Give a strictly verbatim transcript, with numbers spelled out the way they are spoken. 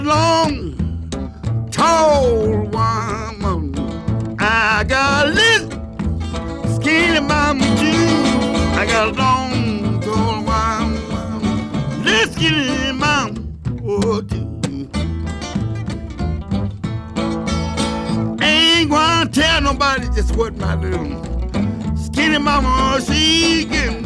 long, tall woman. I got a little skinny mama too. I got a long, tall woman, little skinny mama, oh, too. Ain't gonna tell nobody just what my little skinny mama she give me.